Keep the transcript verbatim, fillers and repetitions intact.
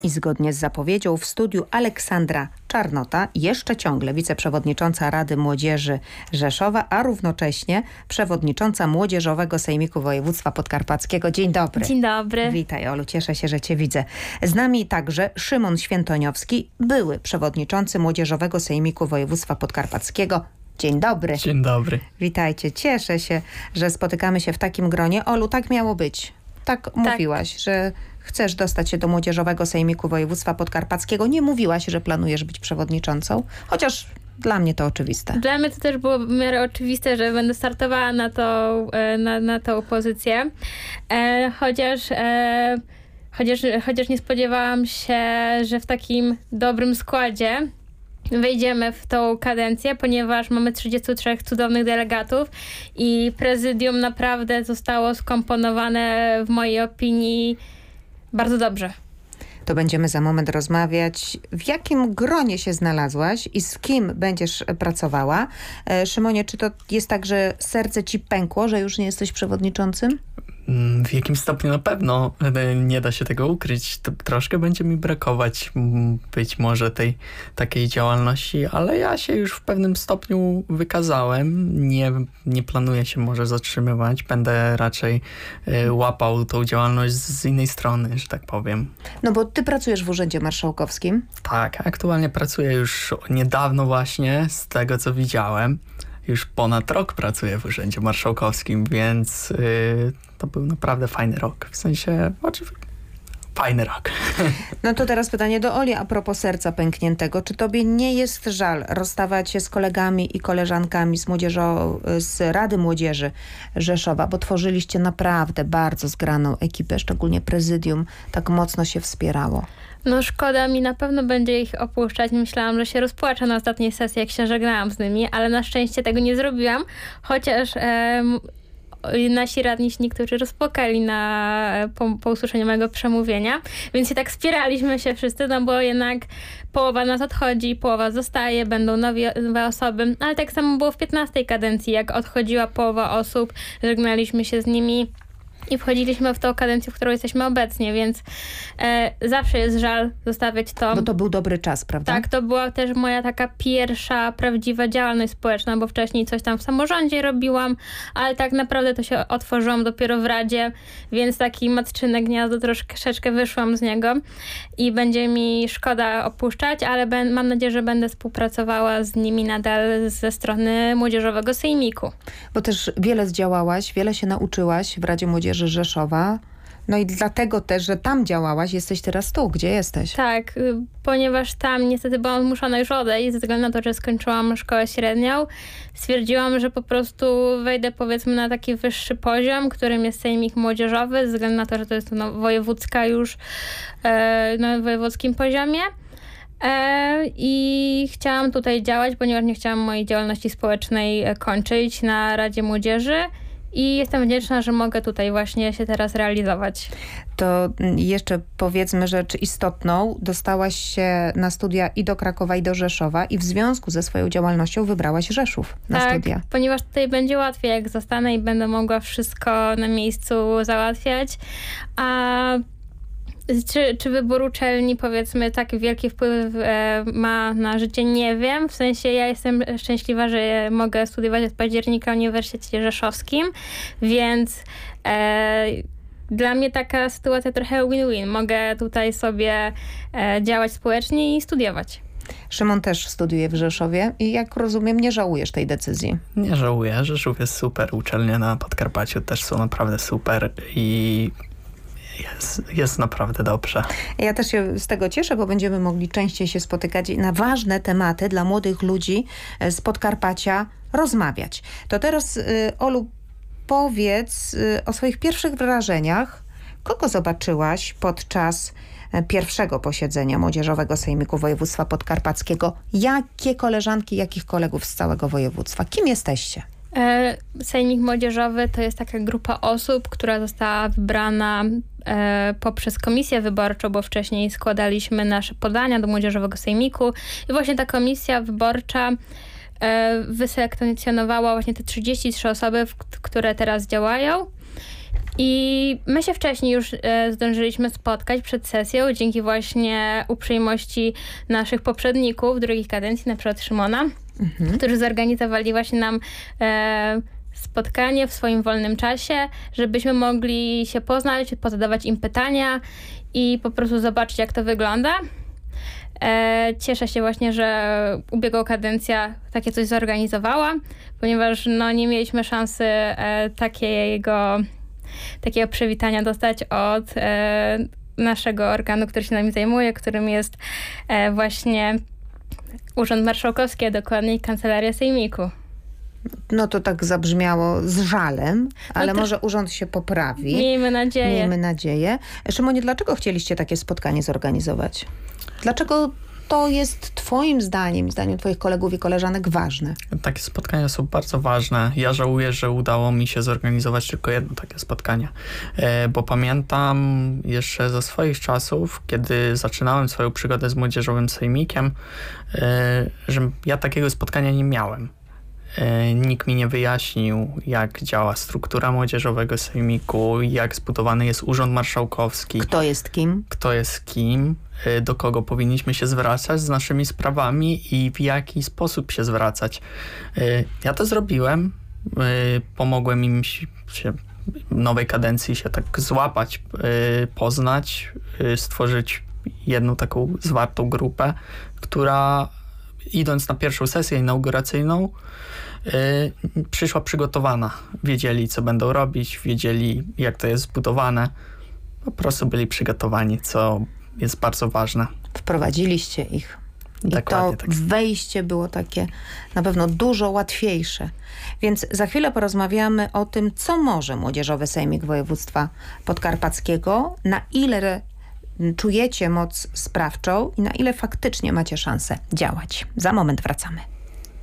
I zgodnie z zapowiedzią w studiu Aleksandra Czarnota, jeszcze ciągle wiceprzewodnicząca Rady Młodzieży Rzeszowa, a równocześnie przewodnicząca Młodzieżowego Sejmiku Województwa Podkarpackiego. Dzień dobry. Dzień dobry. Witaj, Olu, cieszę się, że Cię widzę. Z nami także Szymon Świętoniowski, były przewodniczący Młodzieżowego Sejmiku Województwa Podkarpackiego. Dzień dobry. Dzień dobry. Witajcie. Cieszę się, że spotykamy się w takim gronie. Olu, tak miało być. Tak, tak mówiłaś, że chcesz dostać się do Młodzieżowego Sejmiku Województwa Podkarpackiego. Nie mówiłaś, że planujesz być przewodniczącą, chociaż dla mnie to oczywiste. Dla mnie to też było w miarę oczywiste, że będę startowała na, to, na, na tą pozycję. E, chociaż, e, chociaż, chociaż nie spodziewałam się, że w takim dobrym składzie wejdziemy w tą kadencję, ponieważ mamy trzydziestu trzech cudownych delegatów i prezydium naprawdę zostało skomponowane w mojej opinii bardzo dobrze. To będziemy za moment rozmawiać, w jakim gronie się znalazłaś i z kim będziesz pracowała. E, Szymonie, czy to jest tak, że serce ci pękło, że już nie jesteś przewodniczącym? W jakim stopniu na pewno nie da się tego ukryć. Troszkę będzie mi brakować być może tej takiej działalności, ale ja się już w pewnym stopniu wykazałem. Nie, nie planuję się może zatrzymywać. Będę raczej y, łapał tą działalność z innej strony, że tak powiem. No bo ty pracujesz w Urzędzie Marszałkowskim. Tak, aktualnie pracuję już niedawno właśnie, z tego co widziałem. Już ponad rok pracuję w Urzędzie Marszałkowskim, więc yy, to był naprawdę fajny rok. W sensie, oczywiście, fajny rok. No to teraz pytanie do Oli a propos serca pękniętego. Czy tobie nie jest żal rozstawać się z kolegami i koleżankami z, młodzieżo, z Rady Młodzieży Rzeszowa, bo tworzyliście naprawdę bardzo zgraną ekipę, szczególnie prezydium, tak mocno się wspierało? No szkoda mi, na pewno będzie ich opuszczać. Myślałam, że się rozpłaczę na ostatniej sesji, jak się żegnałam z nimi, ale na szczęście tego nie zrobiłam, chociaż e, nasi radni się niektórzy rozpłakali na, po, po usłyszeniu mojego przemówienia, więc i tak wspieraliśmy się wszyscy, no bo jednak połowa nas odchodzi, połowa zostaje, będą nowe, nowe osoby, ale tak samo było w piętnastej kadencji, jak odchodziła połowa osób, żegnaliśmy się z nimi i wchodziliśmy w tą kadencję, w którą jesteśmy obecnie, więc e, zawsze jest żal zostawiać to. Bo to był dobry czas, prawda? Tak, to była też moja taka pierwsza prawdziwa działalność społeczna, bo wcześniej coś tam w samorządzie robiłam, ale tak naprawdę to się otworzyłam dopiero w Radzie, więc taki matczyne gniazdo, troszeczkę wyszłam z niego i będzie mi szkoda opuszczać, ale ben, mam nadzieję, że będę współpracowała z nimi nadal ze strony Młodzieżowego Sejmiku. Bo też wiele zdziałałaś, wiele się nauczyłaś w Radzie Młodzieży Rzeszowa. No i dlatego też, że tam działałaś, jesteś teraz tu, gdzie jesteś. Tak, ponieważ tam niestety byłam zmuszona już odejść, ze względu na to, że skończyłam szkołę średnią. Stwierdziłam, że po prostu wejdę powiedzmy na taki wyższy poziom, którym jest Sejmik Młodzieżowy, ze względu na to, że to jest no, wojewódzka już e, na wojewódzkim poziomie. E, I chciałam tutaj działać, ponieważ nie chciałam mojej działalności społecznej kończyć na Radzie Młodzieży. I jestem wdzięczna, że mogę tutaj właśnie się teraz realizować. To jeszcze powiedzmy rzecz istotną. Dostałaś się na studia i do Krakowa, i do Rzeszowa i w związku ze swoją działalnością wybrałaś Rzeszów na tak, studia. Ponieważ tutaj będzie łatwiej, jak zostanę i będę mogła wszystko na miejscu załatwiać. A Czy, czy wybór uczelni, powiedzmy, tak wielki wpływ e, ma na życie, nie wiem. W sensie ja jestem szczęśliwa, że mogę studiować od października w Uniwersytecie Rzeszowskim, więc e, dla mnie taka sytuacja trochę win-win. Mogę tutaj sobie e, działać społecznie i studiować. Szymon też studiuje w Rzeszowie i jak rozumiem, nie żałujesz tej decyzji. Nie żałuję. Rzeszów jest super. Uczelnie na Podkarpaciu też są naprawdę super i Jest, jest naprawdę dobrze. Ja też się z tego cieszę, bo będziemy mogli częściej się spotykać i na ważne tematy dla młodych ludzi z Podkarpacia rozmawiać. To teraz, y, Olu, powiedz y, o swoich pierwszych wrażeniach. Kogo zobaczyłaś podczas pierwszego posiedzenia Młodzieżowego Sejmiku Województwa Podkarpackiego? Jakie koleżanki, jakich kolegów z całego województwa? Kim jesteście? Sejmik Młodzieżowy to jest taka grupa osób, która została wybrana e, poprzez komisję wyborczą, bo wcześniej składaliśmy nasze podania do Młodzieżowego Sejmiku i właśnie ta komisja wyborcza e, wyselekcjonowała właśnie te trzydzieści trzy osoby, w, które teraz działają I my się wcześniej już e, zdążyliśmy spotkać przed sesją, dzięki właśnie uprzejmości naszych poprzedników drugiej kadencji, na przykład Szymona, mhm. którzy zorganizowali właśnie nam e, spotkanie w swoim wolnym czasie, żebyśmy mogli się poznać, pozadawać im pytania i po prostu zobaczyć, jak to wygląda. E, cieszę się właśnie, że ubiegła kadencja takie coś zorganizowała, ponieważ no, nie mieliśmy szansy e, takiego, takiego przywitania dostać od e, naszego organu, który się nami zajmuje, którym jest e, właśnie Urząd Marszałkowski, a dokładniej Kancelaria Sejmiku. No to tak zabrzmiało z żalem, ale no to może urząd się poprawi. Miejmy nadzieję. Miejmy nadzieję. Szymonie, dlaczego chcieliście takie spotkanie zorganizować? Dlaczego to jest twoim zdaniem i zdaniem twoich kolegów i koleżanek ważne? Takie spotkania są bardzo ważne. Ja żałuję, że udało mi się zorganizować tylko jedno takie spotkanie, e, bo pamiętam jeszcze ze swoich czasów, kiedy zaczynałem swoją przygodę z Młodzieżowym Sejmikiem, e, że ja takiego spotkania nie miałem. Nikt mi nie wyjaśnił, jak działa struktura Młodzieżowego Sejmiku, jak zbudowany jest Urząd Marszałkowski. Kto jest kim? Kto jest kim, do kogo powinniśmy się zwracać z naszymi sprawami i w jaki sposób się zwracać. Ja to zrobiłem. Pomogłem im się w nowej kadencji się tak złapać, poznać, stworzyć jedną taką zwartą grupę, która idąc na pierwszą sesję inauguracyjną, yy, przyszła przygotowana. Wiedzieli, co będą robić, wiedzieli, jak to jest zbudowane. Po prostu byli przygotowani, co jest bardzo ważne. Wprowadziliście ich. I Dokładnie, to tak. wejście było takie na pewno dużo łatwiejsze. Więc za chwilę porozmawiamy o tym, co może Młodzieżowy Sejmik Województwa Podkarpackiego, na ile czujecie moc sprawczą i na ile faktycznie macie szansę działać. Za moment wracamy.